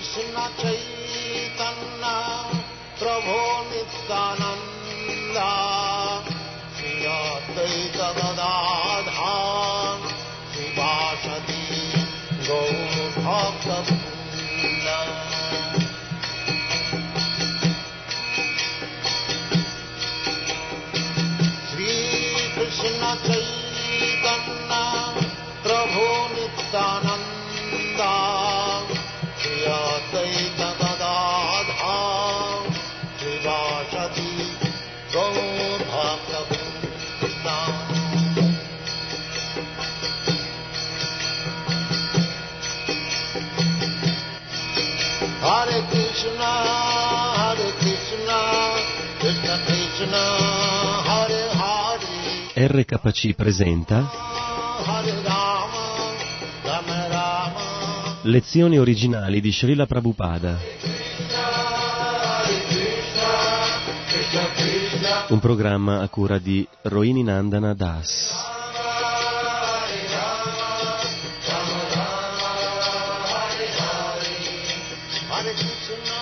Krishna Chaitanya Prabhu Nityananda Shri Advaita Gadadhar Srivasadi Gaur Bhakta Vrinda. Shri Krishna Chaitanya Prabhu Nityananda Shri Advaita Gadadhar Srivasadi Gaur Bhakta Vrinda. Hare Krishna, Krishna Krishna, Hare Hare. RKC presenta Hare Rama, Rama Rama, lezioni originali di Srila Prabhupada. Un programma a cura di Rohini Nandana Das. Hare Krishna,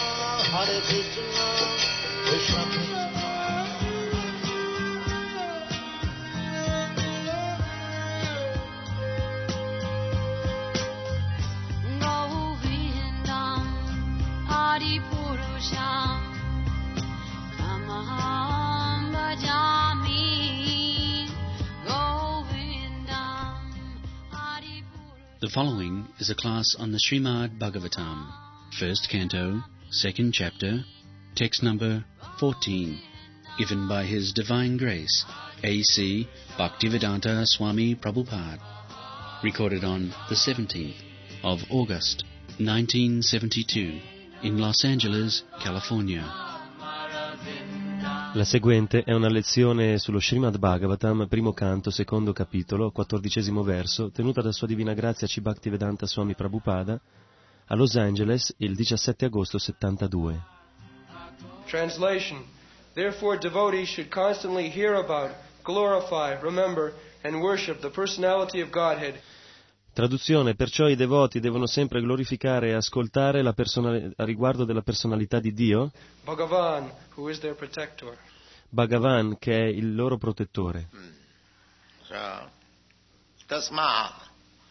Krishna Krishna. Govindam Adipurusham Tamaham Bhajami. Govindam Adipurusham. The following is a class on the Srimad Bhagavatam, first canto, second chapter, text number 14, given by His Divine Grace, A.C. Bhaktivedanta Swami Prabhupada, recorded on the 17th of August, 1972, in Los Angeles, California. La seguente è una lezione sullo Srimad Bhagavatam, primo canto, secondo capitolo, 14° verso, tenuta da Sua Divina Grazia C. Bhaktivedanta Swami Prabhupada a Los Angeles il 17 agosto 72. Translation. Therefore, devotees should constantly hear about, glorify, remember, and worship the personality of Godhead. Traduzione: perciò i devoti devono sempre glorificare e ascoltare a riguardo della personalità di Dio, Bhagavan, who is their protector. Bhagavan, che è il loro protettore. So, Tasmat,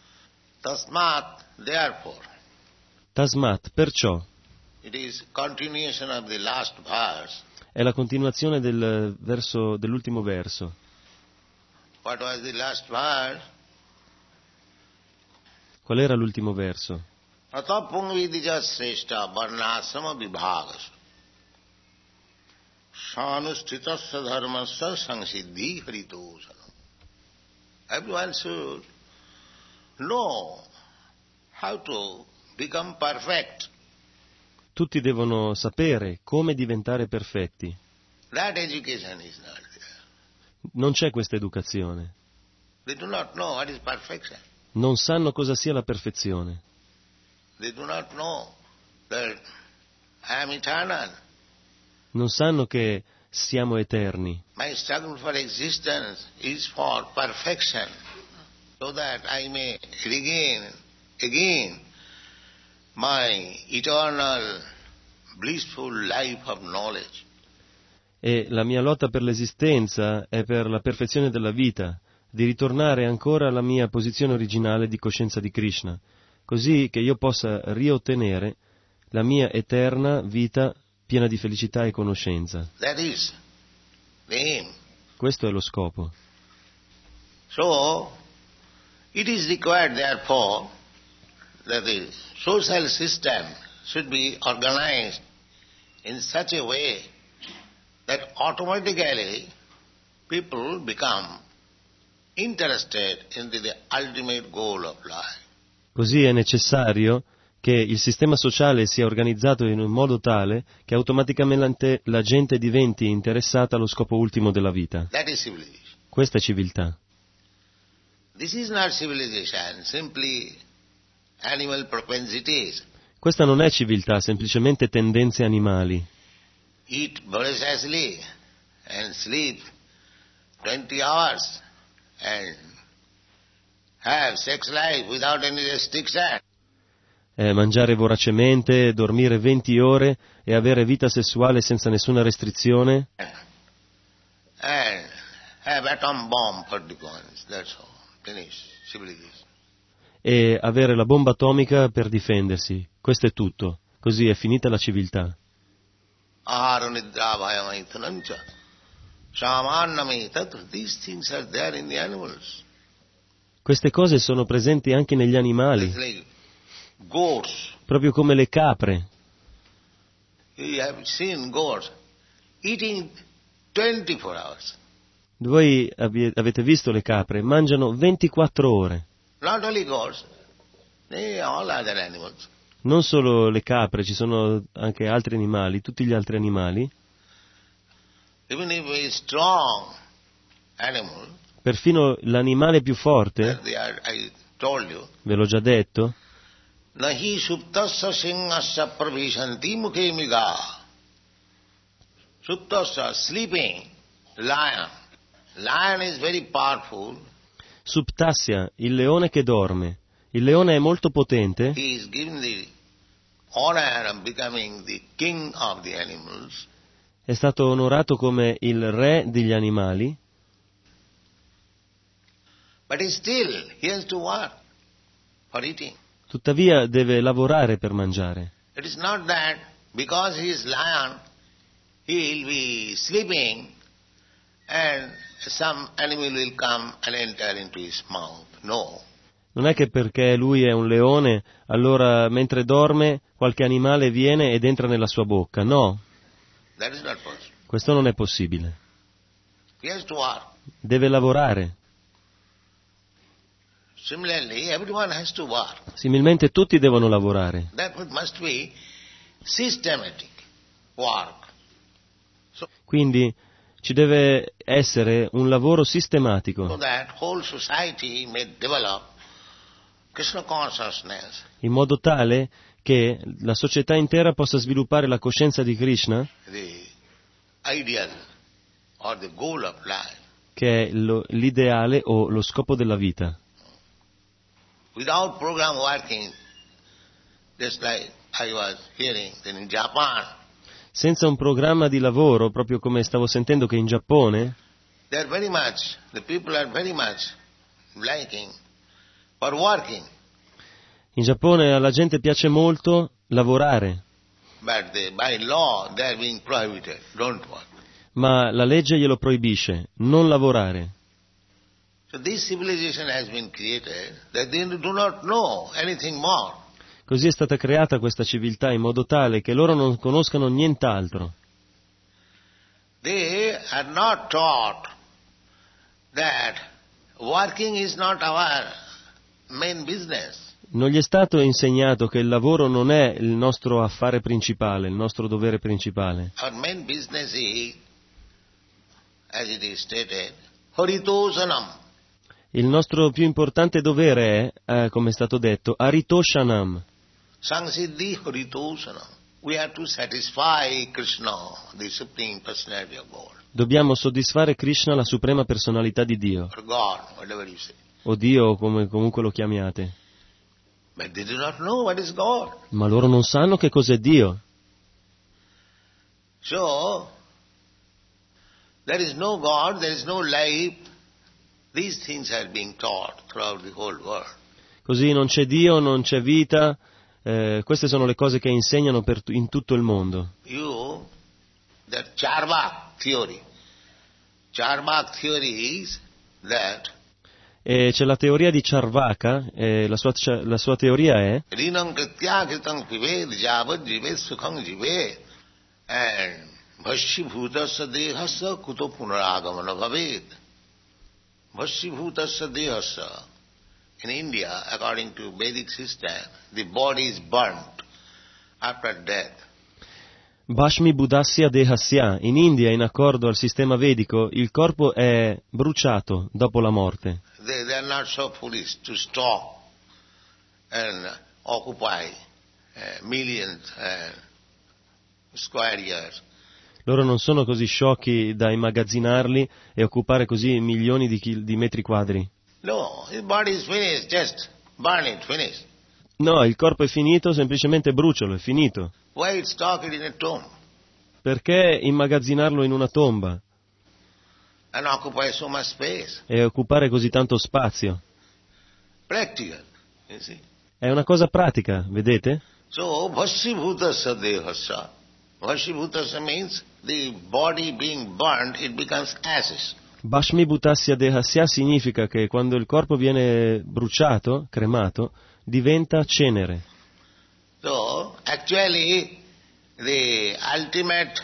therefore. Tasmat, perciò, It is continuation of the last verse. è la continuazione dell'ultimo verso. What was the last verse? Qual era l'ultimo verso? Atapungvidija sreshta varnasrama vibhagas sanustitasya dharmasya sansiddhi haritosana. Everyone should know how to become perfect. Tutti devono sapere come diventare perfetti. That education is not there. Non c'è questa educazione. They do not know what is perfection. Non sanno cosa sia la perfezione. They do not know that I am eternal. Non sanno che siamo eterni. My struggle for existence is for perfection, so that I may regain again my eternal blissful life of knowledge. E la mia lotta per l'esistenza è per la perfezione della vita, di ritornare ancora alla mia posizione originale di coscienza di Krishna, così che io possa riottenere la mia eterna vita piena di felicità e conoscenza. That is the aim. Questo è lo scopo. So, it is required therefore that the social system should be organized in such a way that automatically people become interested in the ultimate goal of life. Così è necessario che il sistema sociale sia organizzato in un modo tale che automaticamente la gente diventi interessata allo scopo ultimo della vita. That is civilization. Questa è civiltà. This is not civilization, simply animal propensities. Questa non è civiltà, semplicemente tendenze animali. Eat voraciously and sleep 20 hours and have sex life without any restriction. mangiare voracemente, dormire 20 ore e avere vita sessuale senza nessuna restrizione and have atom bomb for defense. That's all. Finish. Civilization. e avere la bomba atomica per difendersi. Questo è tutto. Così è finita la civiltà. Ahara nidra bhayamaithanancha. Samannamaitat. These things are there in the animals. Queste cose sono presenti anche negli animali, It's like goats. proprio come le capre. You have seen goats eating 24 hours. Voi avete visto le capre, mangiano 24 ore. Not only goats, all other animals. Non solo le capre, ci sono anche altri animali, tutti gli altri animali, Even if a strong animal, perfino l'animale più forte, I told you, ve l'ho già detto, nahi suptasya singhasya pravishanti mukhe miga. Suptasya, sleeping, lion. Lion is very powerful. Suptasya, il leone che dorme. Il leone è molto potente, He is given the honor of becoming the king of the animals. è stato onorato come il re degli animali, But still, he has to work for eating. tuttavia deve lavorare per mangiare. It is not that because he is lion, he will be sleeping and some animal will come and enter into his mouth. No. Non è che perché lui è un leone, allora mentre dorme qualche animale viene ed entra nella sua bocca. No, That is not possible. questo non è possibile. He has to work. Deve lavorare. Similarly, everyone has to work. Similmente tutti devono lavorare. Therefore, it must be systematic work. Quindi ci deve essere un lavoro So sistematico, that whole society may develop Krishna consciousness. in modo tale che la società intera possa sviluppare la coscienza di Krishna, The ideal or the goal of life. che è l'ideale o lo scopo della vita. Without program working, just like I was hearing that in Japan, Senza un programma di lavoro, proprio come stavo sentendo che in Giappone, the people are very much liking for working, in Giappone alla gente piace molto lavorare, but by law they are being prohibited, don't work. ma la legge glielo proibisce, non lavorare. So this civilization has been created that they do not know anything more. Così è stata creata questa civiltà in modo tale che loro non conoscano nient'altro. They are not taught that working is not our main business. Non gli è stato insegnato che il lavoro non è il nostro affare principale, il nostro dovere principale. Our main business is, as it is stated, Haritosanam. Il nostro più importante dovere è, come è stato detto, Haritoshanam. Samsiddhi Haritosanam. We have to satisfy Krishna, the Supreme Personality of God. Dobbiamo soddisfare Krishna, la suprema personalità di Dio, Or God, whatever you say. o Dio, o come comunque lo chiamiate. But they do not know what is God. Ma loro non sanno che cos'è Dio. So, there is no God, there is no life. These things are being taught throughout the whole world. Così non c'è Dio, non c'è vita. Queste sono le cose che insegnano in tutto il mondo. That Charvak theory. Charvak theory is that E c'è la teoria di Charvaka, la sua teoria è Rinam Kritya Kritam Pived Javad Jive Sukham Jive and Bhashibhutasya Dehasya Kuto Punaragamana Bhaved. Bhashibhutasya Dehasya. In India, according to Vedic system, the body is burnt after death. Bhashmi Budasya Dehasya. In India, in accordo al sistema vedico, il corpo è bruciato dopo la morte. They are not so foolish to stop and occupy millions square years. Loro non sono così sciocchi da immagazzinarli e occupare così milioni di metri quadri. No, his body is finished, just burn it, finish. No, il corpo è finito, semplicemente bruciolo, è finito. Why stock it in a tomb Perché immagazzinarlo in una tomba and occupy so much space? e occupare così tanto spazio? Practical, you see. È una cosa pratica, vedete? So, Vasibhutasya Dehasya. Vasibhutasya means the body being burnt, it becomes ashes. Bhashmi Bhutasya Dehasya significa che quando il corpo viene bruciato, cremato, diventa cenere. So, actually, the ultimate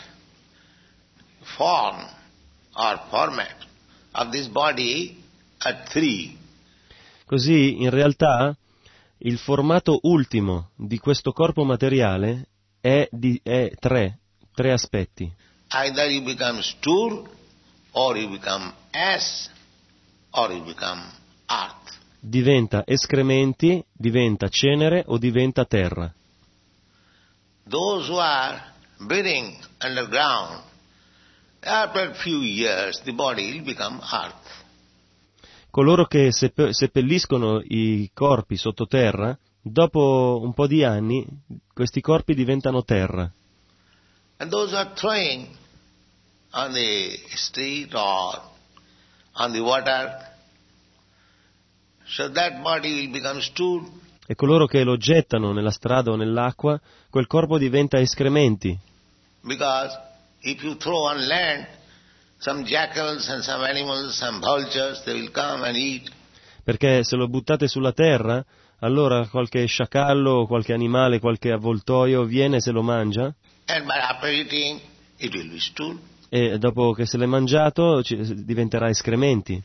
form or format of this body are three. Così, in realtà, il formato ultimo di questo corpo materiale è tre aspetti. Either you become stool, or you become ash, or you become earth. Diventa escrementi, diventa cenere o diventa terra. Those who are breathing underground, after a few years the body will become earth. Coloro che seppelliscono i corpi sottoterra, dopo un po' di anni, questi corpi diventano terra. And those who are throwing on the street or on the water, so that body will become stool. E coloro che lo gettano nella strada o nell'acqua, quel corpo diventa escrementi. Because if you throw on land, some jackals and some animals, some vultures, they will come and eat. Perché se lo buttate sulla terra, allora qualche sciacallo, qualche animale, qualche avvoltoio viene e se lo mangia, And by after eating, it will be stool. e dopo che se l'è mangiato diventerà escrementi.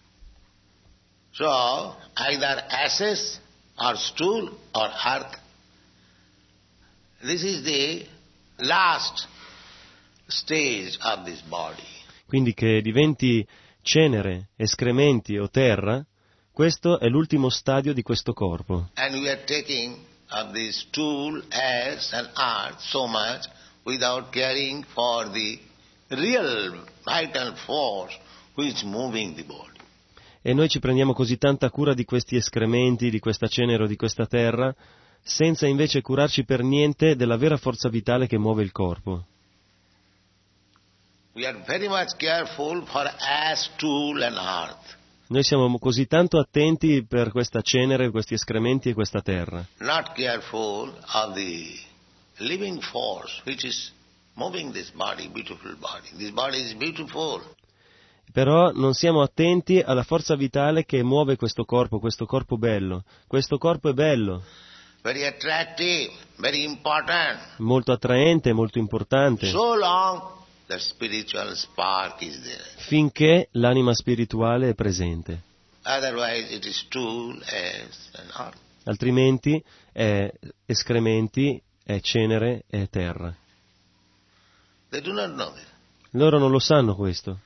So, either ashes or stool or earth. This is the last stage of this body. Quindi che diventi cenere, escrementi o terra, questo è l'ultimo stadio di questo corpo. And we are taking of this stool, ash and earth so much without caring for the real vital force which is moving the body. E noi ci prendiamo così tanta cura di questi escrementi, di questa cenere o di questa terra, senza invece curarci per niente della vera forza vitale che muove il corpo. We are very much careful for ash, stool and earth. Noi siamo così tanto attenti per questa cenere, questi escrementi e questa terra. Not careful of the living force which is moving this body, beautiful body. This body is beautiful. Però non siamo attenti alla forza vitale che muove questo corpo bello. Questo corpo è bello, Very attractive, very important. molto attraente, molto importante, So long the spiritual spark is there. finché l'anima spirituale è presente. Otherwise it is stool, ash and earth. Altrimenti è escrementi, è cenere, è terra. They do not know this. Loro non lo sanno questo.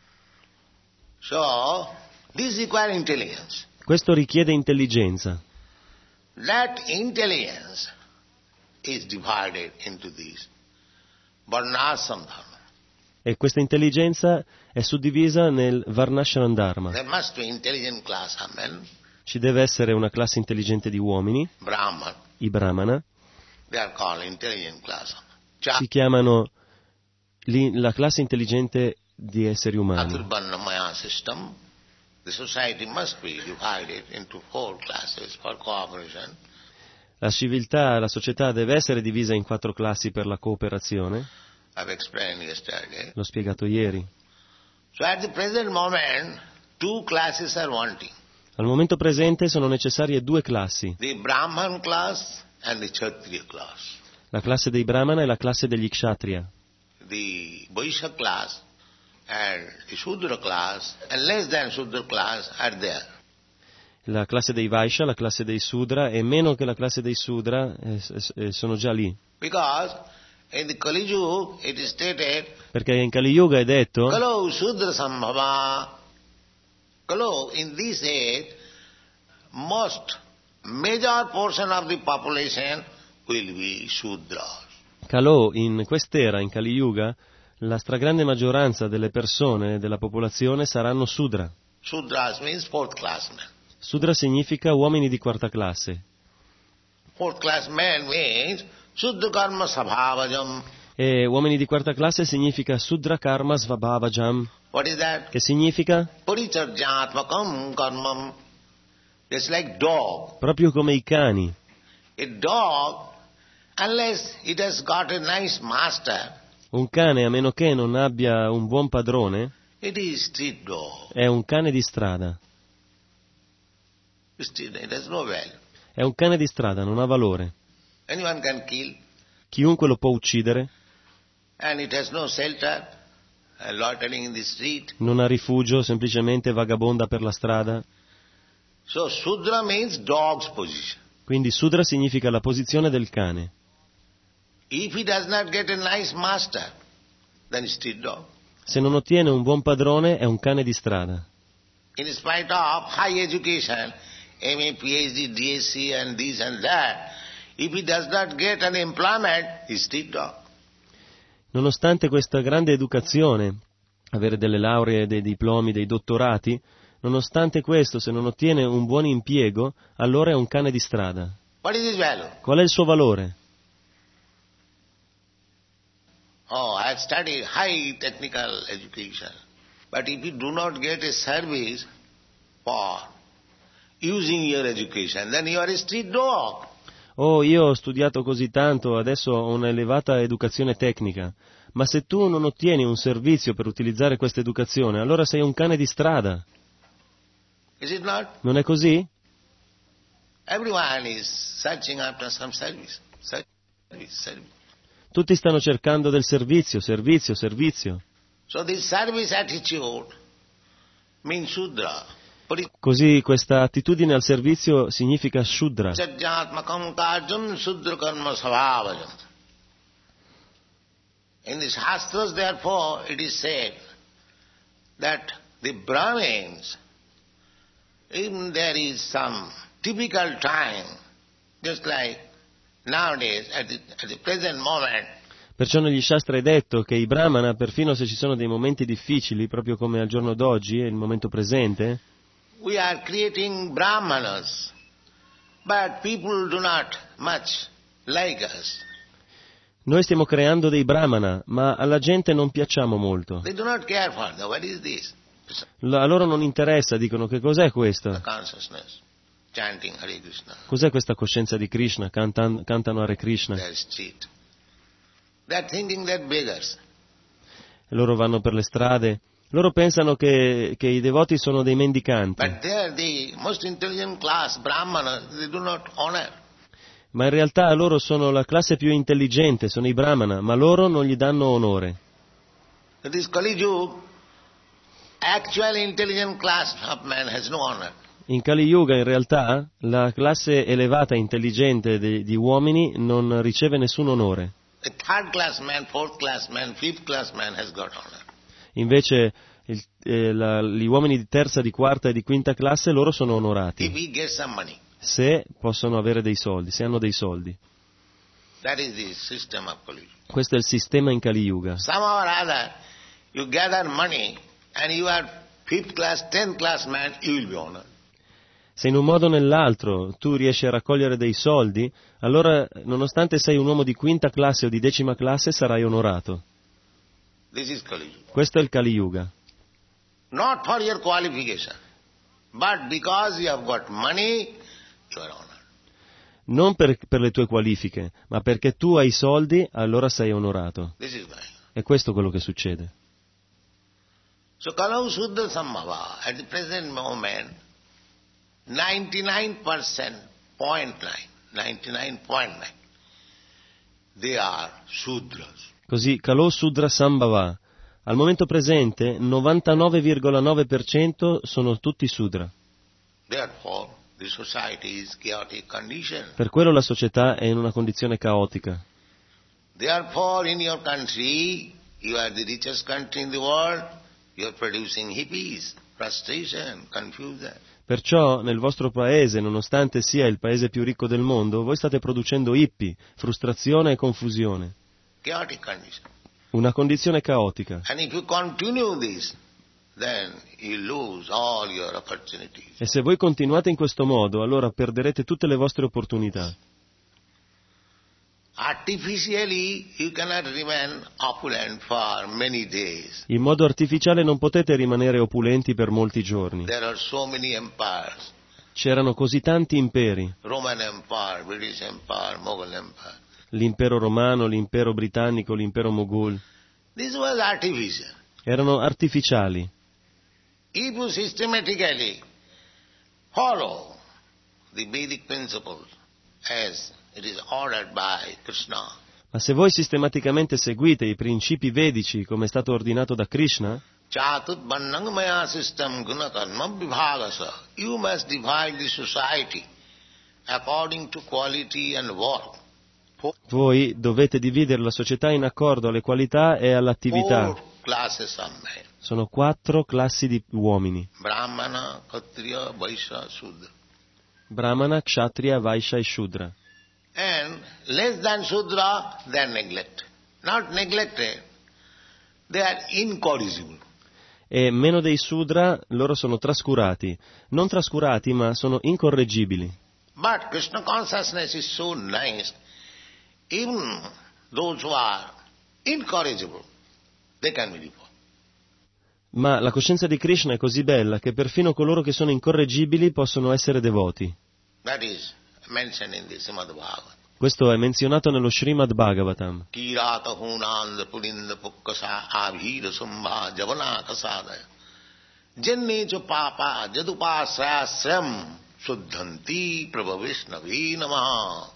So, this requires intelligence. Questo richiede intelligenza. That intelligence is divided into these Varnashram Dharma. E questa intelligenza è suddivisa nel Varnashram Dharma. There must be intelligent class of men, Ci deve essere una classe intelligente di uomini, Brahman. i Brahmana, They are called intelligent class of men. si chiamano la classe intelligente di esseri umani. Athurvarnamaya system. The society must be divided into 4 classes for cooperation. La civiltà, la società deve essere divisa in 4 classi per la cooperazione, I've explained yesterday. l'ho spiegato ieri. So at the present moment, 2 classes are wanting. Al momento presente sono necessarie 2 classi, The Brahman class and the Kshatriya class. la classe dei Brahmana e la classe degli Kshatriya. The Vaishya class and the Shudra class and less than Shudra class are there. La classe dei Vaishya, la classe dei Sudra e meno che la classe dei Sudra sono già lì. Because in the Kali Yuga it is stated, Perché in Kali Yuga è detto, Kalo Shudra Sambhava. Kalo, in this age, major portion of the population will be Shudras. Kalò, in quest'era, in Kali Yuga, la stragrande maggioranza delle persone, della popolazione, saranno Sudra. Shudras means 4th class men. Sudra significa uomini di quarta classe. Fourth class man means Suddha Karma Sabhavajam. E uomini di quarta classe significa Sudra Karma Svabhavajam. What is that? Che significa? Paricharjatmakam karmam. It's like dog. Proprio come i cani. A dog, unless it has got a nice master, Un cane, a meno che non abbia un buon padrone, it is street dog. è un cane di strada. It has no value. È un cane di strada, non ha valore. Anyone can kill, Chiunque lo può uccidere, and it has no shelter, loitering in the street. non ha rifugio, semplicemente vagabonda per la strada. So Sudra means dog's position. Quindi Sudra significa la posizione del cane. If he does not get a nice master, then street dog. Se non ottiene un buon padrone, è un cane di strada. In spite of high education, MA, PhD, DSc and this and that, if he does not get an employment, he's street dog. Nonostante questa grande educazione, avere delle lauree, dei diplomi, dei dottorati, nonostante questo, se non ottiene un buon impiego, allora è un cane di strada. What is his value? Qual è il suo valore? Oh, I have studied high technical education. But if you do not get a service for using your education, then you are a street dog. Oh, io ho studiato così tanto, adesso ho un'elevata educazione tecnica, ma se tu non ottieni un servizio per utilizzare questa educazione, allora sei un cane di strada. Is it not? Non è così? Everyone is searching after some service. Service. Tutti stanno cercando del servizio, servizio, servizio. So this service attitude means Shudra. Così questa attitudine al servizio significa Shudra. Paricharjatmakam karjam Shudra karma sabhavajam. In the Shastras, therefore, it is said that the Brahmins, even there is some typical time, just like nowadays, at the present moment, Perciò negli Shastra è detto che i Brahmana, perfino se ci sono dei momenti difficili, proprio come al giorno d'oggi, è il momento presente, we are creating Brahmanas, but people do not much like us. noi stiamo creando dei Brahmana, ma alla gente non piacciamo molto. They do not care for them. What is this? A loro non interessa, dicono che cos'è The questo? consciousness, chanting Hare Krishna. Cos'è questa coscienza di Krishna? Cantano Hare Krishna. They are street. They are thinking that beggars. E loro vanno per le strade. Loro pensano che i devoti sono dei mendicanti, But they are the most intelligent class, Brahmanas. They do not honor. ma in realtà loro sono la classe più intelligente, sono i Brahmana, ma loro non gli danno onore. That is Kali Yuga. Actual intelligent class of man has no honor. In Kali Yuga in realtà la classe elevata e intelligente di uomini non riceve nessun onore. A third class man, fourth class man, fifth class man has got honor. Invece gli uomini di terza, di quarta e di quinta classe loro sono If onorati, he gets some money. se possono avere dei soldi, se hanno dei soldi. That is the system of Kali Yuga. Questo è il sistema in Kali Yuga. Somehow or other, you gather money and you are fifth class, 10th class man, you will be honored. Se in un modo o nell'altro tu riesci a raccogliere dei soldi, allora nonostante sei un uomo di quinta classe o di decima classe sarai onorato. This is Kali Yuga. Questo è il Kali Yuga. Not for your qualification, but because you have got money, you are honored. Non per le tue qualifiche, ma perché tu hai soldi, allora sei onorato. This is why. E questo è quello che succede. So Kalau Shuddha Sambhava, at the present moment, 99.9, they are Shudras. Così Kalo Sudra Sambhava. Al momento presente 99,9% sono tutti Sudra. Therefore, the society is chaotic condition. Per quello la società è in una condizione caotica. Therefore, in your country, you are the richest country in the world, you are producing hippies, frustration, confusion. Perciò nel vostro paese, nonostante sia il paese più ricco del mondo, voi state producendo hippie, frustrazione e confusione. Chaotic condition. Una condizione caotica. And if you continue this, then you lose all your opportunities. E se voi continuate in questo modo, allora perderete tutte le vostre opportunità. Artificially you cannot remain opulent for many days. In modo artificiale non potete rimanere opulenti per molti giorni. There are so many empires. C'erano così tanti imperi, Roman Empire, British Empire, Mughal Empire. l'impero romano, l'impero britannico, l'impero Moghul. This was artificial. Erano artificiali. If you systematically follow the Vedic principles as it is ordered by Krishna, Ma se voi sistematicamente seguite i principi vedici come è stato ordinato da Krishna, Chatut Vannang Maya system Guna Karma Vibhagasa, you must divide the society according to quality and work. voi dovete dividere la società in accordo alle qualità e all'attività. 4 classes of men. Sono 4 classi di uomini: Brahmana, Kshatriya, Vaishya, Sudra. Brahmana, Kshatriya, Vaishya e Shudra. And less than Sudra, they are neglected. Not neglected, they are incorrigible. E meno dei Sudra, loro sono trascurati. Non trascurati, ma sono incorreggibili. But Krishna consciousness is so nice, even those who are incorrigible, they can be reformed. Ma la coscienza di Krishna è così bella che perfino coloro che sono incorreggibili possono essere devoti. That is mentioned in the Srimad Bhagavatam. Questo è menzionato nello Srimad Bhagavatam. Kirata hunanda pulinda pukkasa abhira sambha javana kasadaya. Jannecha papa jadupasasram suddhanti prabhavishnavi namaha.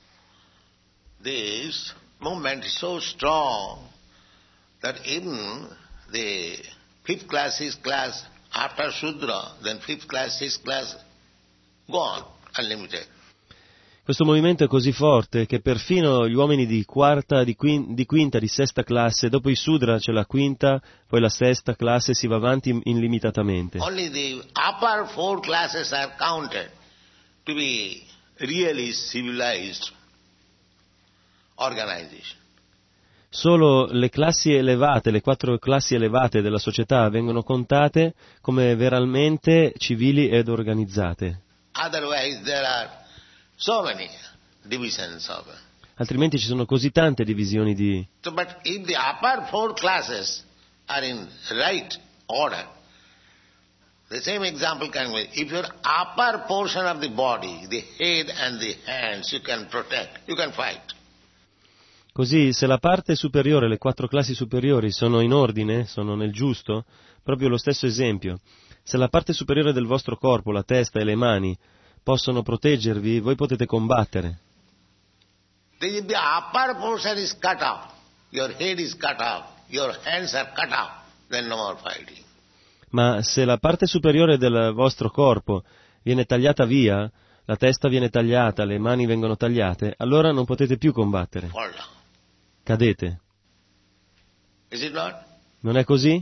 This movement is so strong that even the fifth class, sixth class, after Shudra, then fifth class, sixth class, gone, unlimited. Questo movimento è così forte che perfino gli uomini di quarta, di quinta, di sesta classe, dopo i Sudra c'è la quinta, poi la sesta classe, si va avanti illimitatamente. Only the upper 4 classes are counted to be really civilized organization. Solo le classi elevate, le 4 classi elevate della società vengono contate come veramente civili ed organizzate. Otherwise there are so many divisions of it. Altrimenti ci sono così tante divisioni di... So, but if the upper 4 classes are in right order, the same example can be, if your upper portion of the body, the head and the hands, you can protect, you can fight. Così, se la parte superiore, le 4 classi superiori sono in ordine, sono nel giusto, proprio lo stesso esempio. Se la parte superiore del vostro corpo, la testa e le mani, possono proteggervi, voi potete combattere. If the upper portion is cut off, your head is cut off, your hands are cut off, then no more fighting. Ma se la parte superiore del vostro corpo viene tagliata via, la testa viene tagliata, le mani vengono tagliate, allora non potete più combattere. Fall down. Cadete. Is it not? Non è così?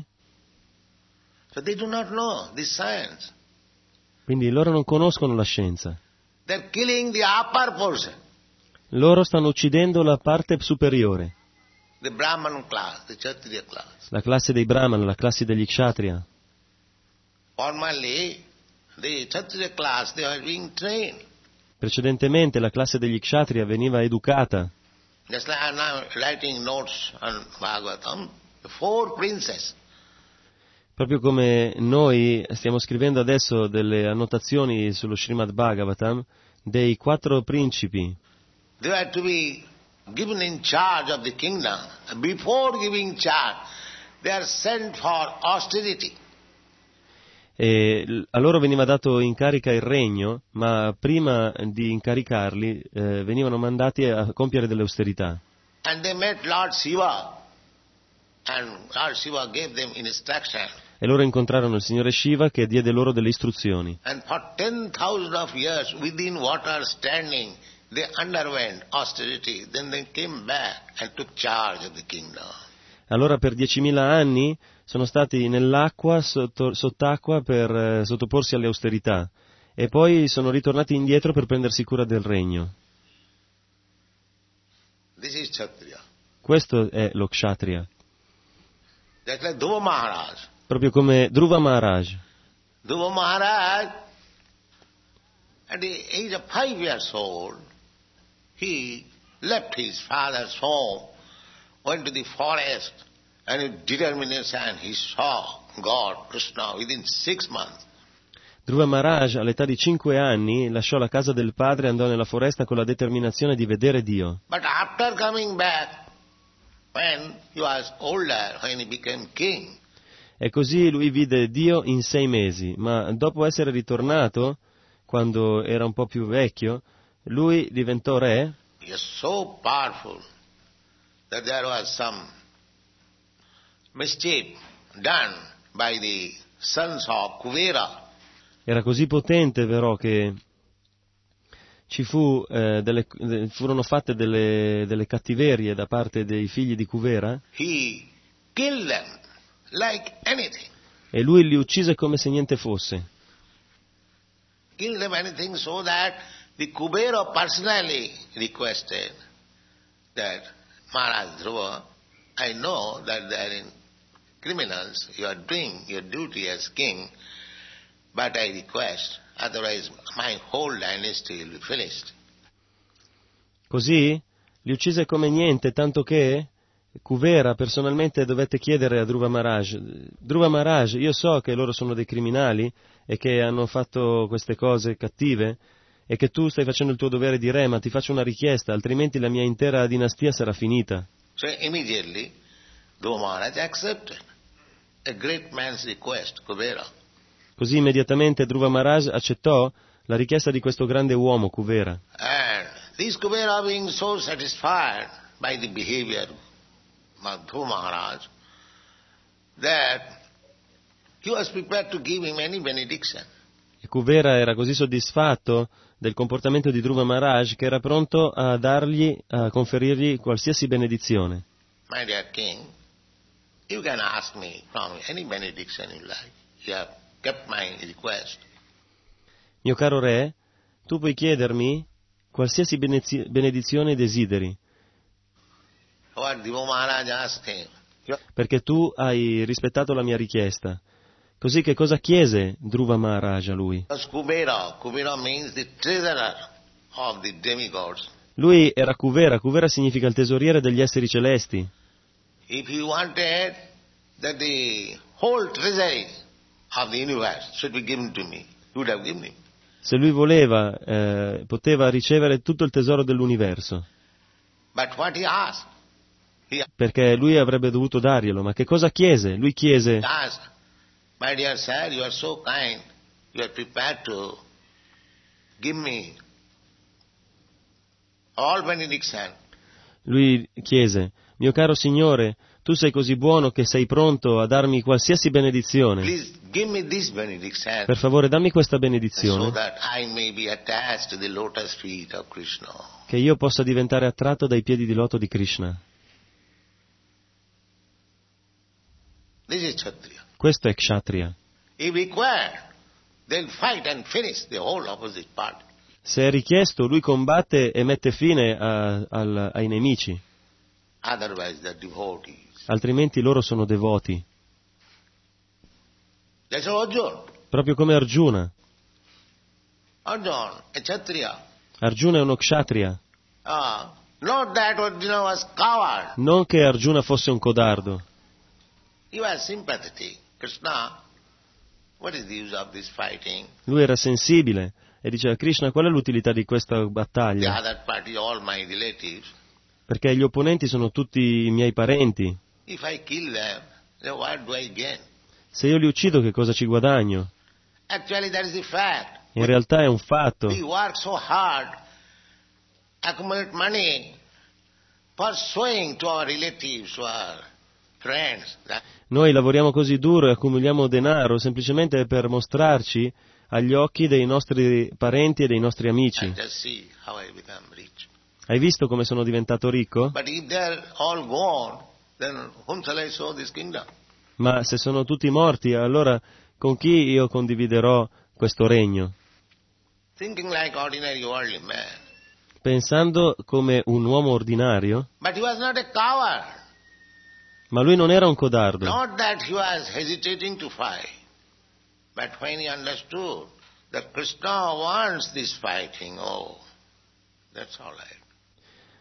So they do not know this science. Quindi loro non conoscono la scienza. They're killing the upper portion, Loro stanno uccidendo la parte superiore, the Brahman class, the Kshatriya class. la classe dei Brahman, la classe degli Kshatriya. Formerly, the Kshatriya class, they were being trained. Precedentemente la classe degli Kshatriya veniva educata. Just like I'm now writing notes on Bhagavatam, the 4 princes. Proprio come noi stiamo scrivendo adesso delle annotazioni sullo Srimad Bhagavatam, dei 4 principi. They were to be given in charge of the kingdom. Before giving charge, they are sent for austerity. E a loro veniva dato in carica il regno, ma prima di incaricarli venivano mandati a compiere delle austerità. And they met Lord Shiva. And Lord Shiva gave them instruction. E loro incontrarono il Signore Shiva che diede loro delle istruzioni. And for 10,000 of years, within water standing, they underwent austerity. Then they came back and took charge of the kingdom. Allora per 10.000 anni sono stati nell'acqua, sott'acqua per sottoporsi alle austerità e poi sono ritornati indietro per prendersi cura del regno. This is Kshatriya. Questo è lo Kshatriya, Just like Dhruva Maharaj. proprio come Dhruva Maharaj. Dhruva Maharaj, at the age of 5 years old, he left his father's home, went to the forest, and with determination he saw God, Krishna, within 6 months. Dhruva Maharaj all'età di 5 anni lasciò la casa del padre e andò nella foresta con la determinazione di vedere Dio. But after coming back, when he was older, when he became king, E così lui vide Dio in 6 mesi, ma dopo essere ritornato, quando era un po' più vecchio, lui diventò re. he was so powerful that there was some mischief done by the sons of Kuvera. Era così potente però che furono fatte delle cattiverie da parte dei figli di Kuvera He killed them like anything. e lui li uccise come se niente fosse. Killed them anything so that the Kubera personally requested that Maharaj Dhruva, I know that they are in criminals, you are doing your duty as king, but I request, otherwise my whole dynasty will be finished. Così li uccise come niente, tanto che Kuvera personalmente dovette chiedere a Dhruva Maharaj, io so che loro sono dei criminali e che hanno fatto queste cose cattive e che tu stai facendo il tuo dovere di re, ma ti faccio una richiesta, altrimenti la mia intera dinastia sarà finita. So immediately Dhruva Maharaj accepted a great man's request, Kubera. Così immediatamente Dhruva Maharaj accettò la richiesta di questo grande uomo, Kuvera. And this Kubera being so satisfied by the behavior of Dhruva Maharaj that he was prepared to give him any benediction. E Kuvera era così soddisfatto del comportamento di Dhruva Maharaj che era pronto a conferirgli qualsiasi benedizione. My dear king, you can ask me from any benediction you like. You have kept my request. Mio caro re, tu puoi chiedermi qualsiasi benedizione desideri, What Dhruva Maharaj asked him? perché tu hai rispettato la mia richiesta. Così che cosa chiese Dhruva Maharaj a lui? Was Kubera. Kubera means the treasurer of the demigods. Lui era Kuvera significa il tesoriere degli esseri celesti. If he wanted that the whole treasury of the universe should be given to me, he would have given him. Se lui voleva, poteva ricevere tutto il tesoro dell'universo, But what he asked? perché lui avrebbe dovuto darglielo. Ma che cosa chiese? Lui chiese: He asked, my dear sir, you are so kind, you are prepared to give me all benediction. Lui chiese: mio caro Signore, tu sei così buono che sei pronto a darmi qualsiasi benedizione. Please give me this benediction Per favore, dammi questa so benedizione, that I may be attached to the lotus feet of Krishna. che io possa diventare attratto dai piedi di loto di Krishna. This is Kshatriya. Questo è Kshatriya. If required, they'll fight and finish the whole opposite party. Se è richiesto, lui combatte e mette fine ai nemici, Otherwise they're devotees. altrimenti loro sono devoti, That's Arjuna. proprio come Arjuna. Arjuna, a Kshatriya. Arjuna è uno Kshatriya. Not that Arjuna was coward. Non che Arjuna fosse un codardo. He was sympathetic. Krishna, what is the use of this fighting? Lui era sensibile e diceva: Krishna, qual è l'utilità di questa The battaglia? other party, all my relatives. Perché gli opponenti sono tutti i miei parenti. If I kill them, then what do I gain? Se io li uccido, che cosa ci guadagno? Actually, that is the fact. In realtà è un fatto. We work so hard, accumulate money, pursuing to our relatives, to our friends. Noi lavoriamo così duro e accumuliamo denaro semplicemente per mostrarci agli occhi dei nostri parenti e dei nostri amici. And just see how I become rich. Hai visto come sono diventato ricco? But if they're all gone, then whom shall I show this kingdom? Ma se sono tutti morti, allora con chi io condividerò questo regno? Thinking like ordinary worldly man. Pensando come un uomo ordinario, But he was not a coward. ma lui non era un codardo. Not that he was hesitating to fight. But when he understood that Krishna wants this fighting, oh, that's all right.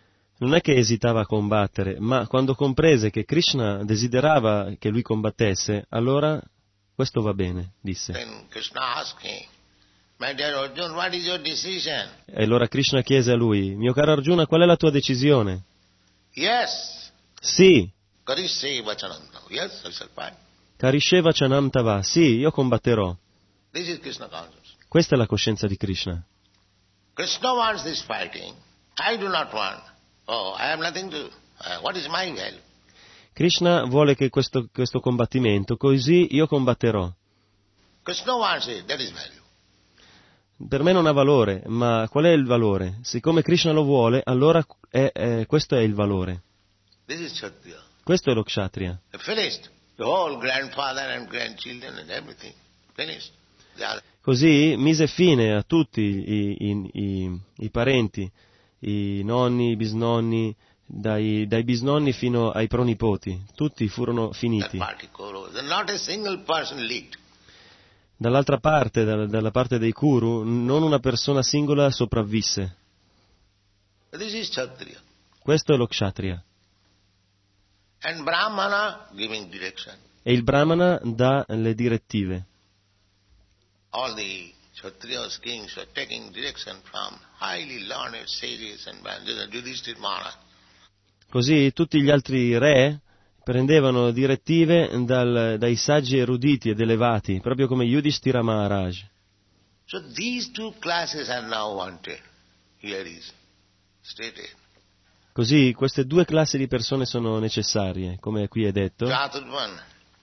non è che esitava a combattere, ma quando comprese che Krishna desiderava che lui combattesse, allora questo va bene, disse. Then Krishna asked him, "My dear Arjuna, what is your decision?" E allora Krishna chiese a lui, mio caro Arjuna, qual è la tua decisione? Yes, Sì, Karishe Vachanantam. Yes, I shall fight. Karisheva Chanam Tava, sì, io combatterò. This is Krishna consciousness. Questa è la coscienza di Krishna. Krishna wants this fighting. I do not want. Oh, I have nothing to... what is my value? Krishna vuole che questo combattimento, così io combatterò. Krishna wants it, that is value. Per me non ha valore, ma qual è il valore? Siccome Krishna lo vuole, allora questo è il valore. This is Kshatriya. Questo è lo Kshatriya. Finished. The whole grandfather and grandchildren and everything. Finished. They are... Così mise fine a tutti i parenti, i nonni, i bisnonni, dai bisnonni fino ai pronipoti. Tutti furono that finiti. party Kuru. Not a single person lived. Dall'altra parte, dalla parte dei Kuru, non una persona singola sopravvisse. This is Kshatriya. Questo è lo Kshatriya. And Brahmana giving direction. E il Brahmana dà le direttive. All the Kshatriyas, kings were taking direction from highly learned sages and Yudhishthira Maharaj. Così tutti gli altri re prendevano direttive dai saggi eruditi ed elevati, proprio come Yudhishthira Maharaj. So these two classes are now wanted. Here is stated. Così queste due classi di persone sono necessarie, come qui è detto. Chaturvan,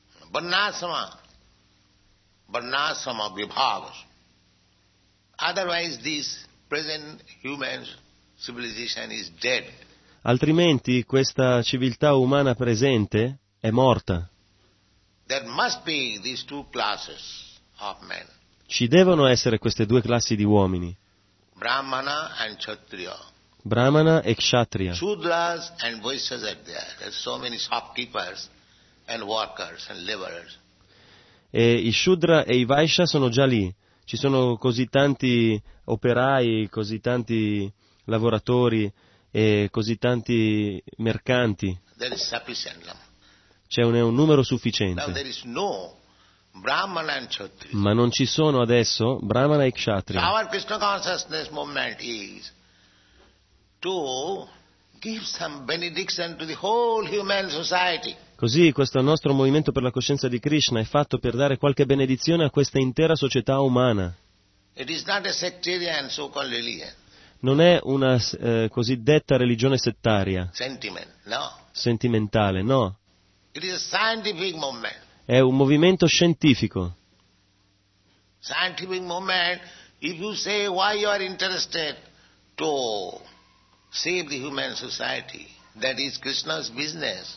Varnasama Vibhavas. Otherwise this present human civilization is dead. Altrimenti questa civiltà umana presente è morta. There must be these two classes of men. Ci devono essere queste due classi di uomini, Brahmana and Kshatriya. Brahmana e Kshatriya. Shudras and Vaishyas are there. There are so many shopkeepers and workers and laborers. E i Shudra e i Vaishya sono già lì. Ci sono così tanti operai, così tanti lavoratori e così tanti mercanti. There is sufficient number. C'è un numero Now sufficiente. there is no Brahmana and Kshatriya. Ma non ci sono adesso Brahmana e So Kshatriya. our Krishna consciousness movement is to give some benediction to the whole human society. Così questo nostro movimento per la coscienza di Krishna è fatto per dare qualche benedizione a questa intera società umana. It is not a sectarian so-called religion, Non è una cosiddetta religione settaria, sentiment, no. sentimentale, no. It is a scientific movement. È un movimento scientifico. Scientific movement, if you say why you are interested to save the human society, that is Krishna's business.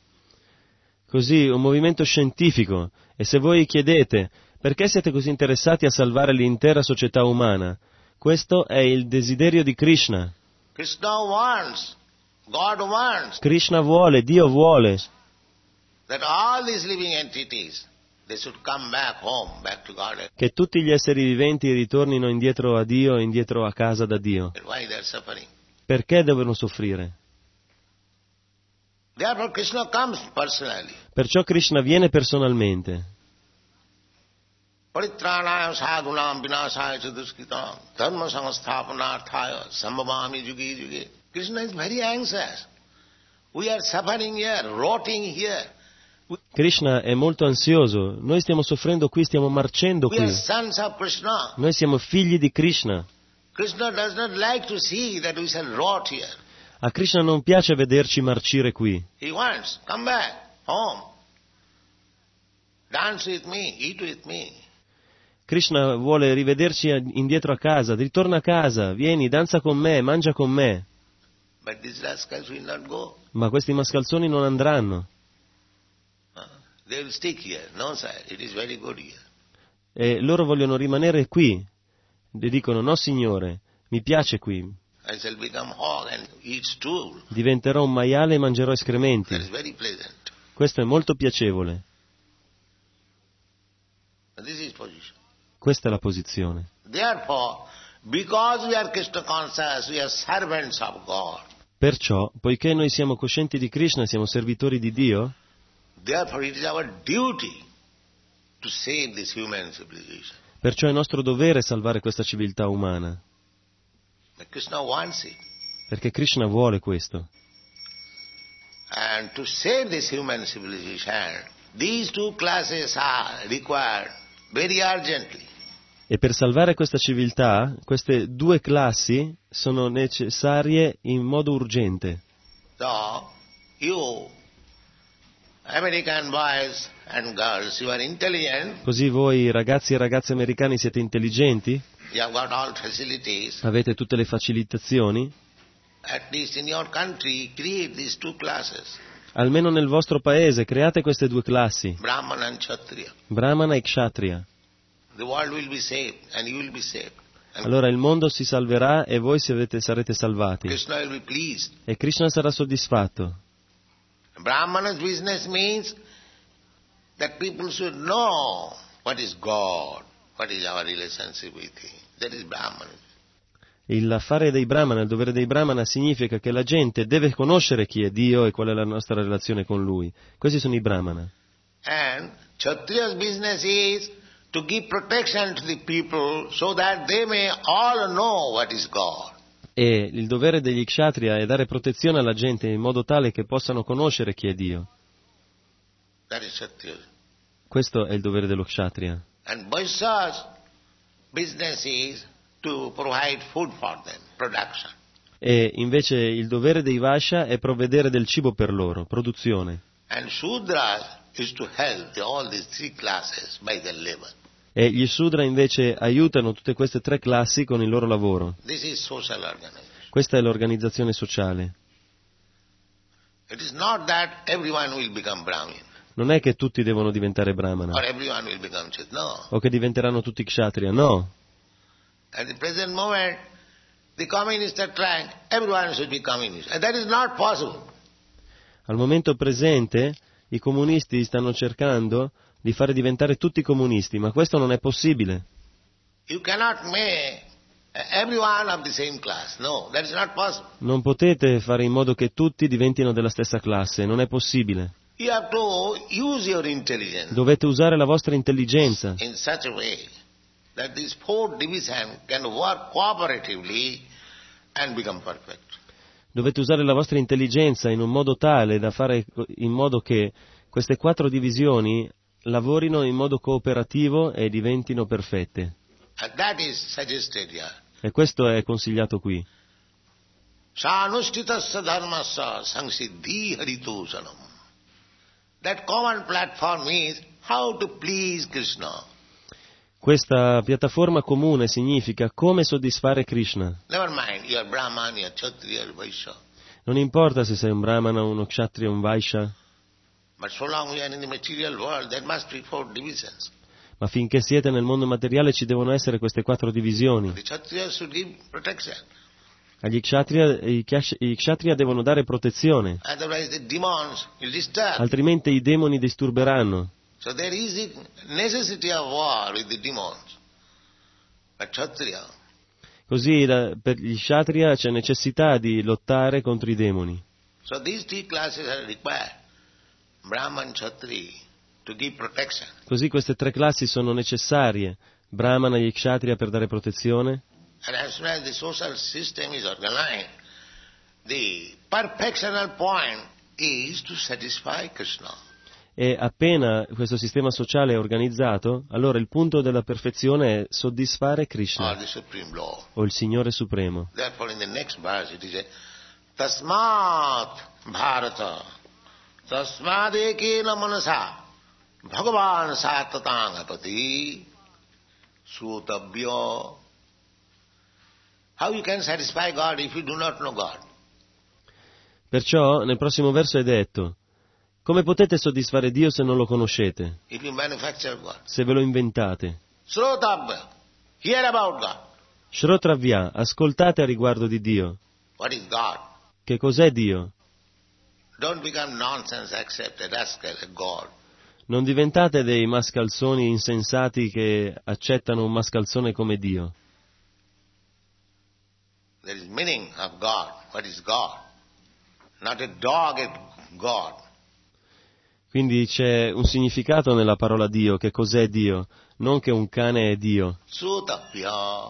Così, un movimento scientifico. E se voi chiedete perché siete così interessati a salvare l'intera società umana, questo è il desiderio di Krishna. Krishna wants, God wants Krishna vuole, Dio vuole that all these living entities, they should come back home, back to God. che tutti gli esseri viventi ritornino indietro a Dio, indietro a casa da Dio. Why they are suffering? Perché devono soffrire? Therefore Krishna comes personally. Perciò Krishna viene personalmente. Paritranayam sadhunam vinasaya chaduskitam dharma samasthapanarthaya sambhavami yugi yugi. Krishna is very anxious. We are suffering here, rotting here. Krishna è molto ansioso. Noi stiamo soffrendo qui, stiamo marcendo We are qui. sons of Krishna. Noi siamo figli di Krishna. Krishna does not like to see that we shall rot here. A Krishna non piace vederci marcire qui. He wants, come back, home. Dance with me, eat with me. Krishna vuole rivederci indietro a casa. Ritorna a casa, vieni, danza con me, mangia con me. But these rascals will not go. Ma questi mascalzoni non andranno. They will stick here. No, sir, it is very good here. E loro vogliono rimanere qui. E dicono, no signore, mi piace qui. I shall become hog and eat stool. Diventerò un maiale e mangerò That escrementi. is very pleasant. Questo è molto piacevole. This is position. Questa è la posizione. Therefore, because we are Krishna conscious, we are servants of God. Perciò, poiché noi siamo coscienti di Krishna, siamo servitori di Dio, therefore it is our duty to save this human civilization. perciò è nostro dovere salvare questa civiltà umana, But Krishna wants it. perché Krishna vuole questo. And to save this human civilization, these two classes are required very urgently. E per salvare questa civiltà, queste due classi sono necessarie in modo urgente. So, you, American boys and girls, you are intelligent, Così voi ragazzi e ragazze americani siete intelligenti, you have got all facilities. avete tutte le facilitazioni, At least in your country, create these two classes, almeno nel vostro paese create queste due classi, Brahman and Kshatriya. Brahmana e Kshatriya. The world will be saved and you will be saved. And Allora il mondo si salverà e voi sarete salvati. Krishna will be pleased. E Krishna sarà soddisfatto. Brahmana's business means that people should know what is God, what is our relationship with Him. That is Brahmana. L'affare dei Brahmana, il dovere dei Brahmana significa che la gente deve conoscere chi è Dio e qual è la nostra relazione con Lui. Questi sono i Brahmana. And Kshatriya's business is to give protection to the people so that they may all know what is God. E il dovere degli Kshatriya è dare protezione alla gente in modo tale che possano conoscere chi è Dio. That is Kshatriya. Questo è il dovere dello Kshatriya. And Vaishya's business is to provide food for them, production. E invece il dovere dei Vaishya è provvedere del cibo per loro, produzione. And Shudra is to help all these three classes by their labor. E gli Sudra invece aiutano tutte queste tre classi con il loro lavoro. This is social organization. Questa è l'organizzazione sociale. It is not that everyone will become Brahmin Non è che tutti devono diventare Brahmana or everyone will become Kshatriya. No. o che diventeranno tutti Kshatriya, no. At the present moment, the communists are trying, everyone should be communist. And that is not possible. Al momento presente i comunisti stanno cercando di fare diventare tutti comunisti, ma questo non è possibile. You cannot make everyone of the same class. No, that is not possible. Non potete fare in modo che tutti diventino della stessa classe, non è possibile. You have to use your intelligence Dovete usare la vostra intelligenza in such a way that these four divisions can work cooperatively and become perfect. Dovete usare la vostra intelligenza in un modo tale da fare in modo che queste quattro divisioni lavorino in modo cooperativo e diventino perfette. And that is suggested here. E questo è consigliato qui. Sanushtitasya dharmasya samsiddhi haritusanam. That common platform is how to please Krishna. Questa piattaforma comune significa come soddisfare Krishna. Never mind, you are Brahman, you are Kshatriya, you are Vaishya. Non importa se sei un Brahmana, uno Kshatriya, un Vaishya, But so long we are in the material world, there must be four divisions. ma finché siete nel mondo materiale ci devono essere queste quattro divisioni. The Kshatriya should give protection. Agli Kshatriya, i Kshatriya devono dare protezione, Otherwise the demons will disturb. altrimenti i demoni disturberanno. So there is a necessity of war with the demons. But Kshatriya, Così per gli Kshatriya c'è necessità di lottare contro i demoni. so these three classes are required. Brahman, Kshatriya, to give protection. Così queste tre classi sono necessarie, Brahmana e Kshatriya per dare protezione, And as soon as the social system is organized, the perfectional point is to satisfy Krishna. e appena questo sistema sociale è organizzato, allora il punto della perfezione è soddisfare Or Krishna the Supreme Law. o il Signore Supremo. Therefore in the next verse it is a Tasmat Bharata Tasmat ekena manasa Bhagavan satatangapati Sutabhya. How you can satisfy God if you do not know God? Perciò nel prossimo verso è detto: come potete soddisfare Dio se non lo conoscete, If you manufacture God. se ve lo inventate? Srotabhya. Hear about God. Shrotravya, ascoltate a riguardo di Dio. What is God? Che cos'è Dio? Don't become nonsense, accept a rascal, a God. Non diventate dei mascalzoni insensati che accettano un mascalzone come Dio. There is meaning of God. What is God? Not a dog, a God. Quindi c'è un significato nella parola Dio, che cos'è Dio, non che un cane è Dio. Srutavya.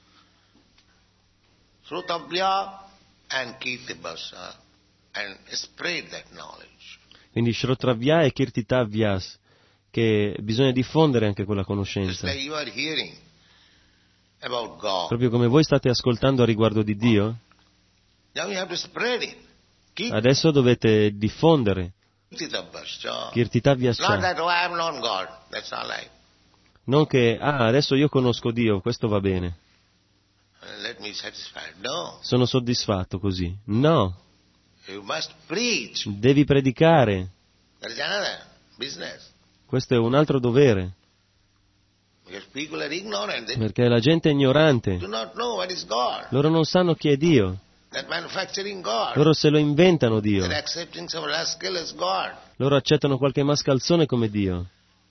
Srutavya and Kirtibhasa, and spread that knowledge. Quindi Shrotravya e Kirtitavyas, che bisogna diffondere anche quella Just conoscenza. like you are hearing about God. Proprio come voi state ascoltando a riguardo di Dio, Now you have to spread it. adesso dovete diffondere Kirtibhasa. Not Kirtitavyascha. that, oh, I have known God. That's all right. Non che, adesso io conosco Dio, questo va bene, Let me satisfy. No. sono soddisfatto così. No, You must preach. devi predicare, That is another business. questo è un altro dovere, Because people are ignorant. They perché la gente è ignorante, do not know what is God. loro non sanno chi è Dio, That manufacturing God. loro se lo inventano Dio, They're accepting some rascal as God. loro accettano qualche mascalzone come Dio.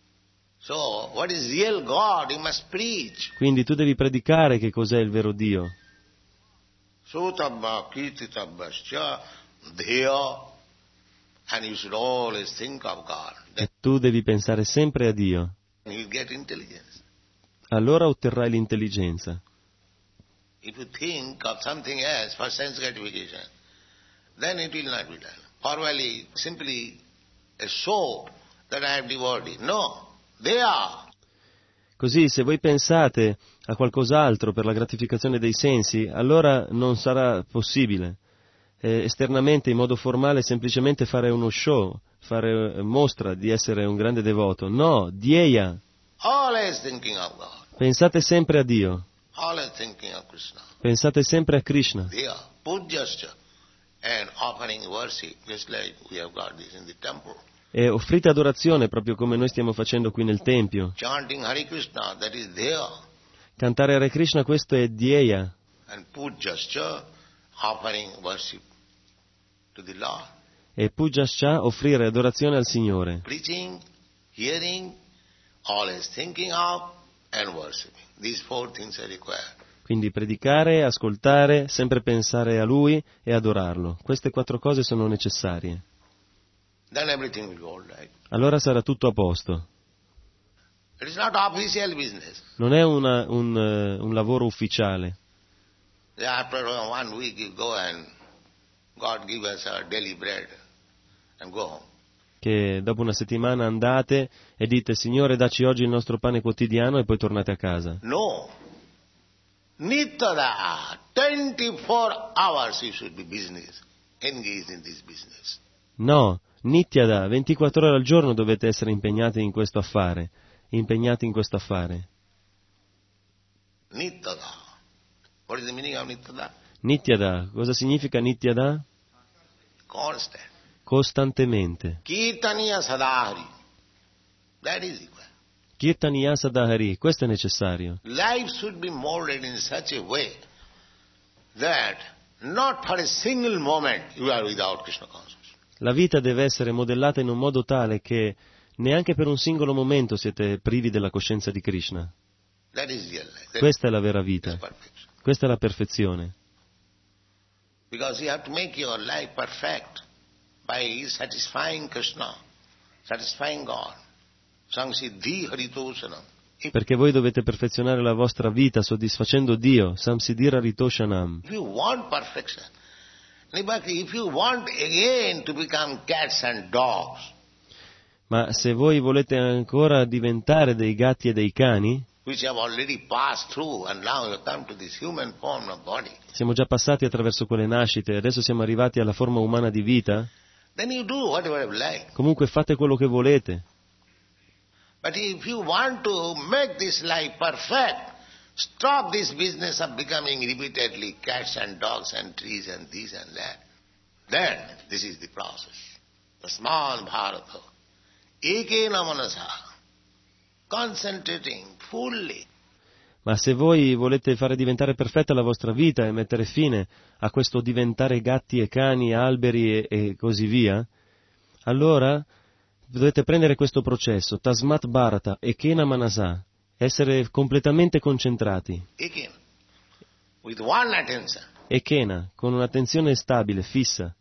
So, what is real God? You must preach. Quindi tu devi predicare che cos'è il vero Dio. Srutabha kirtitabhascha dheya. And you should always think of God. E tu devi pensare sempre a Dio. Then you get intelligence. Allora otterrai l'intelligenza. If you think of something else for sense gratification, then it will not be done. Formally, simply a show that I have devotee. No, they are. Così se voi pensate a qualcos'altro per la gratificazione dei sensi, allora non sarà possibile. Esternamente, in modo formale, semplicemente fare uno show, fare mostra di essere un grande devoto. No, Dhyeya. Always thinking of God. Pensate sempre a Dio. Always thinking of Krishna. Pensate sempre a Krishna. They are pujyascha and offering worship, just like we have got this in the temple. E offrite adorazione proprio come noi stiamo facendo qui nel Tempio. Chanting Hare Krishna, that is there. Cantare Hare Krishna, questo è Dhyeya. And pujyascha, offering worship to the Lord. E Pujascha, offrire adorazione al Signore. Preaching, hearing, always thinking of and worshiping. These four things are required. Quindi predicare, ascoltare, sempre pensare a Lui e adorarlo. Queste 4 cose sono necessarie. Then everything will go all right. Allora sarà tutto a posto. It is not official business. Non è un lavoro ufficiale. After 1 week you go and God give us our daily bread and go home. Che dopo una settimana andate e dite Signore dacci oggi il nostro pane quotidiano e poi tornate a casa. No. Nityada, 24 hours you should be business, engaged in this business. No, Nityada, 24 ore al giorno dovete essere impegnati in questo affare. Impegnati in questo affare. Nityada. What is the meaning of Nityada? Nityada, cosa significa Nityada? Constant. Costantemente. Kirtaniya sadahari. That is required. Kirtaniya Sadahari, questo è necessario. Life should be molded in such a way that not for a single moment you are without Krishna consciousness. La vita deve essere modellata in un modo tale che neanche per un singolo momento siete privi della coscienza di Krishna. That is real life. That Questa è la vera is vita. perfection. Questa è la perfezione. Because you have to make your life perfect by satisfying Krishna, satisfying God. Samsiddhi haritoshanam. Perché voi dovete perfezionare la vostra vita soddisfacendo Dio, Samsiddhira Ritoshanam. If you want perfection, if you want again to become cats and dogs, Ma se voi volete ancora diventare dei gatti e dei cani, which have already passed through and now you come to this human form of body, siamo già passati attraverso quelle nascite e adesso siamo arrivati alla forma umana di vita, then you do whatever you like. comunque fate quello che volete. But if you want to make this life perfect, stop this business of becoming repeatedly cats and dogs and trees and this and that. Then, this is the process. Tasman Bharata. Ekena manasa. Concentrating fully. Ma se voi volete fare diventare perfetta la vostra vita e mettere fine a questo diventare gatti e cani, alberi e così via, allora dovete prendere questo processo, Tasmat Bharata, Ekena Manasa, essere completamente concentrati. Ekena. With one attention. Ekena, con un'attenzione stabile, fissa.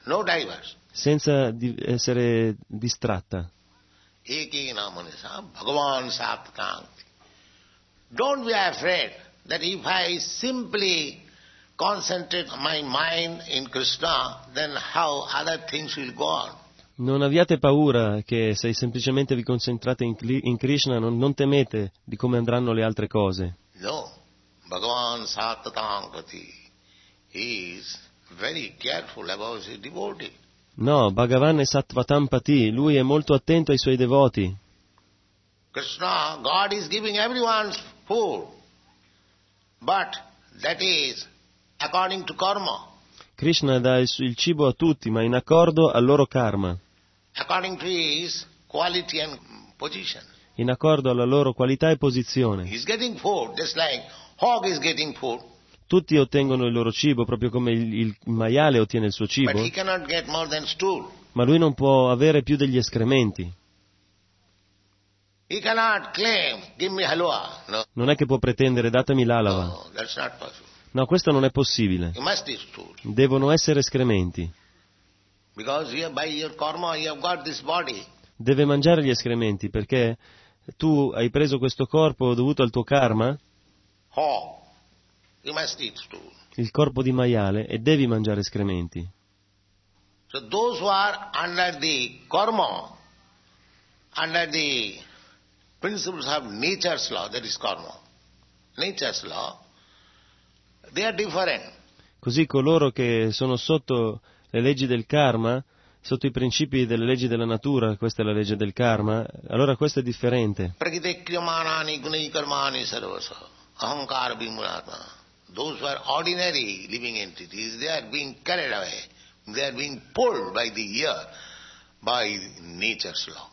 no diverse. senza essere distratta. Ekena manasa Bhagavan Sattanti. Don't be afraid that if I simply concentrate my mind in Krishna, then how other things will go on. Non abbiate paura che se semplicemente vi concentrate in Krishna non temete di come andranno le altre cose. No, Bhagavan Sattanti, he is very careful about his devotee. No, Bhagavan è Sattvatam Pati, lui è molto attento ai suoi devoti. Krishna, God is giving everyone food, but that is according to karma, Krishna dà il cibo a tutti, ma in accordo al loro karma, according to his quality and position. in accordo alla loro qualità e posizione. He is getting food, just like hog is getting food, Tutti ottengono il loro cibo, proprio come il maiale ottiene il suo but cibo, he cannot get more than stool. ma lui non può avere più degli escrementi. He cannot claim, give me halwa. No, Non è che può pretendere datemi l'alava. no, that's not possible. No, questo non è possibile. You must eat stool. Devono essere escrementi. Because here by your karma you have got this body. Deve mangiare gli escrementi perché tu hai preso questo corpo dovuto al tuo karma, Hog. You must eat stool. il corpo di maiale, e devi mangiare escrementi. So those who are under the karma, under the principles of nature's law, that is karma, nature's law, they are different. Così coloro che sono sotto le leggi del karma, sotto i principi delle leggi della natura, questa è la legge del karma, allora questo è differente. Prakriti kriyamanani gunai karmani sarvasa, ahankara vimulatma. Those who are ordinary living entities, they are being carried away. They are being pulled by the ear, by nature's law.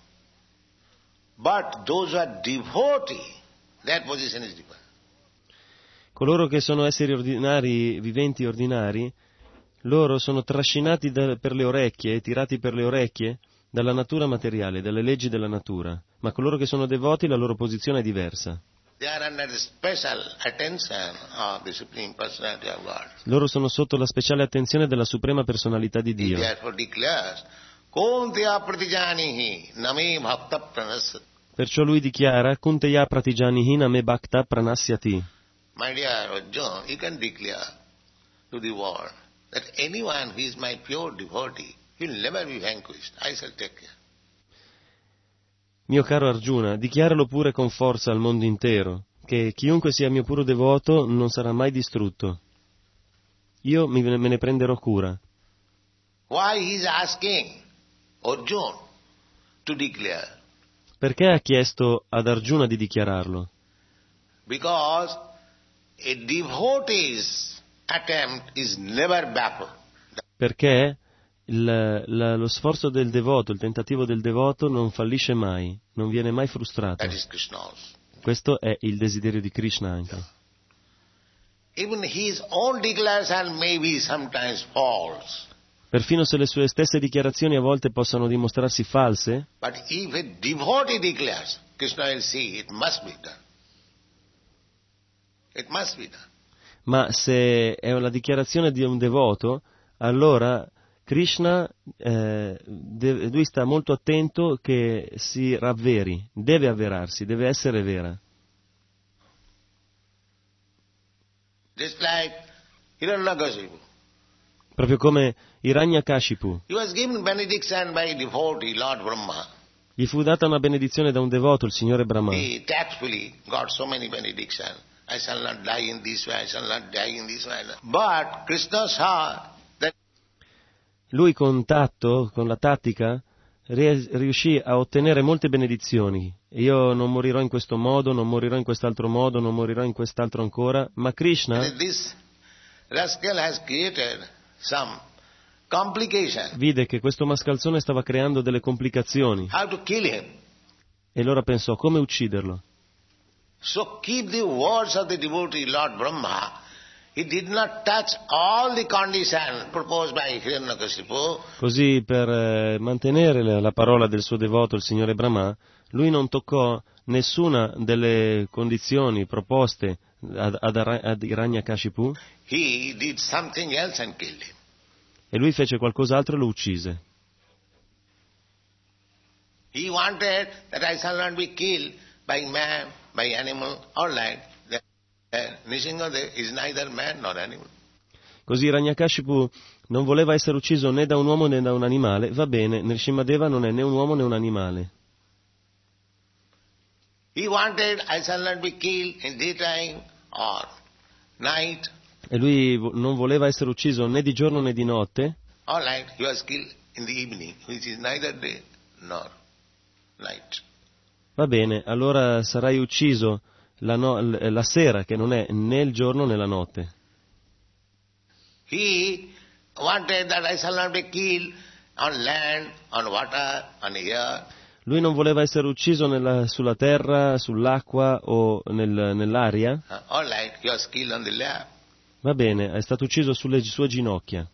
But those who are devotee, their position is different. Coloro che sono esseri ordinari, viventi ordinari, loro sono trascinati per le orecchie, tirati per le orecchie dalla natura materiale, dalle leggi della natura. Ma coloro che sono devoti, la loro posizione è diversa. They are under the special attention of the Supreme Personality of God. Loro sono sotto la speciale attenzione della Suprema Personalità di He Dio. therefore declares, Konteya pratijanihi name bhakta pranasat. Perciò lui dichiara, Kunteya pratijanihi name bhakta pranasyati. My dear Arjuna, you can declare to the world that anyone who is my pure devotee will never be vanquished. I shall take care. Mio caro Arjuna, dichiaralo pure con forza al mondo intero, che chiunque sia mio puro devoto non sarà mai distrutto. Io me ne prenderò cura. Why he is asking Arjuna to declare? Perché ha chiesto ad Arjuna di dichiararlo? Because a devotee's attempt is never baffled. Perché lo sforzo del devoto, il tentativo del devoto non fallisce mai, non viene mai frustrato. That is Krishna's. Questo è il desiderio di Krishna anche. Even his own declaration may be sometimes false. Perfino se le sue stesse dichiarazioni a volte possano dimostrarsi false, But if a devotee declares, Krishna will see, it must be done. It must be done. ma se è una dichiarazione di un devoto, allora Krishna, lui sta molto attento che si ravveri, deve avverarsi, deve essere vera. Just like Hiranyakashipu. Proprio come Hiranyakashipu. He was given benediction by devotee, Lord Brahma. Gli fu data una benedizione da un devoto, il Signore Brahma. He tactfully got so many benedictions. I shall not die in this way, I shall not die in this way. But Krishna saw that Lui con tatto, con la tattica, riuscì a ottenere molte benedizioni. Io non morirò in questo modo, non morirò in quest'altro modo, non morirò in quest'altro ancora, ma Krishna this rascal has created some complication. vide che questo mascalzone stava creando delle complicazioni How to kill him? e allora pensò come ucciderlo. So keep the words of the devotee Lord Brahma. He did not touch all the conditions proposed by Hiranyakashipu. Così per mantenere la parola del suo devoto, il Signore Brahma, lui non toccò nessuna delle condizioni proposte ad Hiranyakashipu He did something else and killed him. e lui fece qualcos'altro e lo uccise. He wanted that I shall not be killed by man, by animal, all right. Nrsimhadev is neither man nor animal. Così Hiranyakashipu non voleva essere ucciso né da un uomo né da un animale. Va bene, Nrsimhadeva non è né un uomo né un animale. He wanted I shall not be killed in daytime or night. E lui non voleva essere ucciso né di giorno né di notte. All right, he was killed in the evening, which is neither day nor night. Va bene, allora sarai ucciso la sera, che non è né il giorno né la notte. He wanted that I shall not be killed on land, on water, on air. Lui non voleva essere ucciso sulla terra, sull'acqua o nell'aria. All right, he was killed on the lap. Va bene, è stato ucciso sulle sue ginocchia.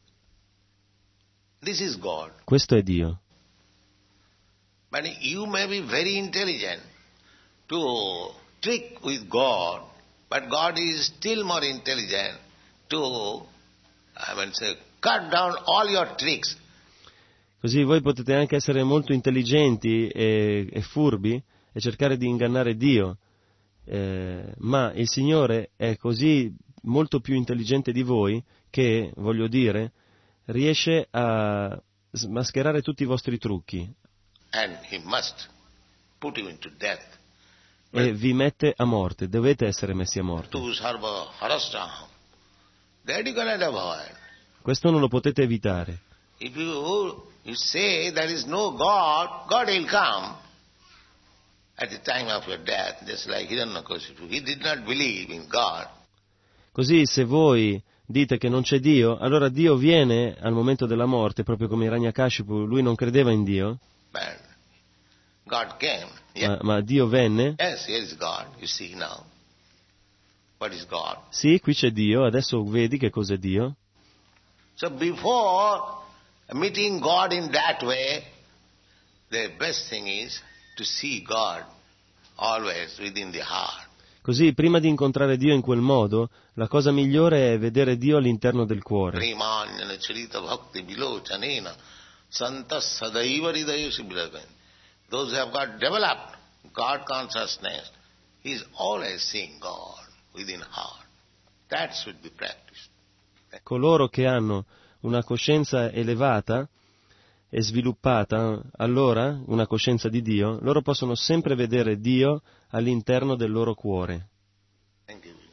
This is God. Questo è Dio. But you may be very intelligent to trick with God, but God is still more intelligent to, cut down all your tricks. Così voi potete anche essere molto intelligenti e furbi e cercare di ingannare Dio, ma il Signore è così molto più intelligente di voi che, voglio dire, riesce a smascherare tutti i vostri trucchi. And he must put you into death. E vi mette a morte, dovete essere messi a morte. To sarva harastam. That you cannot avoid. Questo non lo potete evitare. If you say there is no God, God will come at the time of your death, just like Hiranyakashipu. He did not believe in God. Così se voi dite che non c'è Dio, allora Dio viene al momento della morte, proprio come Hiranyakashipu, lui non credeva in Dio. But God came. Yeah. Ma Dio venne? Yes, here is God. You see now. What is God? Sì, qui c'è Dio, adesso vedi che cos'è Dio. So before meeting God in that way, the best thing is to see God always within the heart. Così, prima di incontrare Dio in quel modo, la cosa migliore è vedere Dio all'interno del cuore. Primanyana charita bhakti vilochanena santas sadaiva hridayasi vilagan. Those who have got developed God consciousness, he is always seeing God within heart. That should be practiced. Coloro che hanno una coscienza elevata e sviluppata, allora, una coscienza di Dio, loro possono sempre vedere Dio all'interno del loro cuore. Thank you.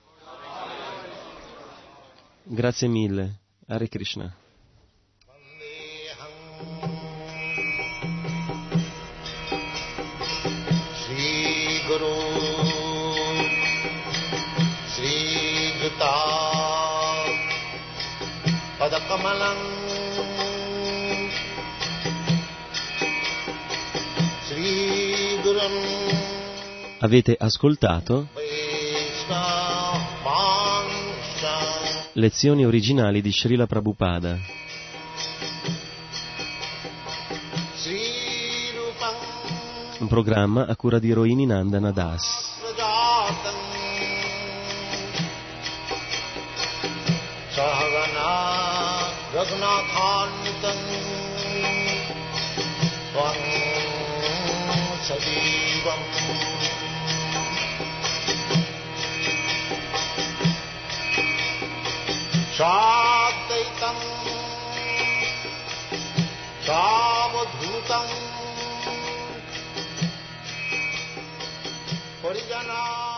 Grazie mille. Hare Krishna. Shri Guru Shri Juta Padakamalang Shri Gurun Avete ascoltato lezioni originali di Srila Prabhupada. Un programma a cura di Rohini Nandana Das. Shadaitam Savadhutam Parijana